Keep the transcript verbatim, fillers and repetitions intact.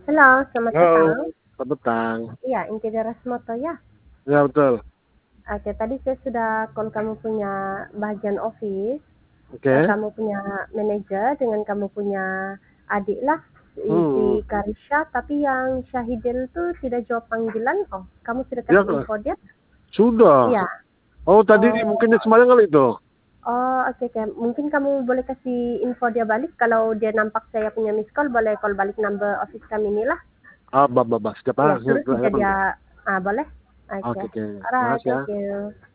Halo, selamat Halo, petang. selamat petang. Iya, Inti Darasmoko ya? Ya, betul. Oke, tadi saya sudah call kamu punya bagian office, eee, Oke. kamu punya manajer dengan kamu punya adik lah, si Mhm. si Karisha, tapi yang Syahidil tuh tidak jawab panggilan. Oh, kamu sudah Ya, kasih Kak. info dia? Sudah. Iya. Oh, tadi Oh. mungkin semalam kali itu? Oh, oke oke. Mungkin kamu boleh kasih info dia balik, kalau dia nampak saya punya missed call, boleh call balik number office kami inilah. Ah, ba ba ba, siap, Iya, ah, terus jika siap. dia ah, boleh? Oke. Oke oke. Alright, Makasih thank ya. you.